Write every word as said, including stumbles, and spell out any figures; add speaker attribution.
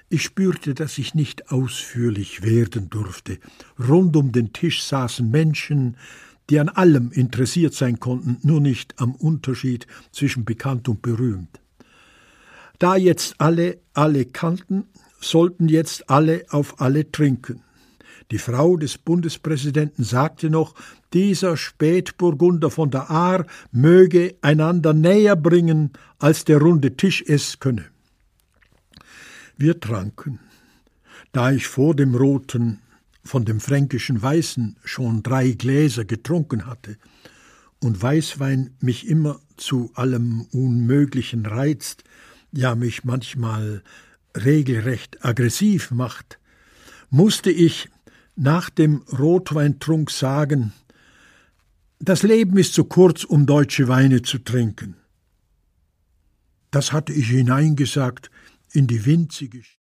Speaker 1: Ich spürte, dass ich nicht ausführlich werden durfte. Rund um den Tisch saßen Menschen, die an allem interessiert sein konnten, nur nicht am Unterschied zwischen bekannt und berühmt. Da jetzt alle alle kannten, sollten jetzt alle auf alle trinken. Die Frau des Bundespräsidenten sagte noch, dieser Spätburgunder von der Ahr möge einander näher bringen, als der runde Tisch es könne. Wir tranken. Da ich vor dem Roten von dem fränkischen Weißen schon drei Gläser getrunken hatte und Weißwein mich immer zu allem Unmöglichen reizt, ja mich manchmal regelrecht aggressiv macht, musste ich nach dem Rotweintrunk sagen, das Leben ist zu kurz, um deutsche Weine zu trinken. Das hatte ich hineingesagt in die winzige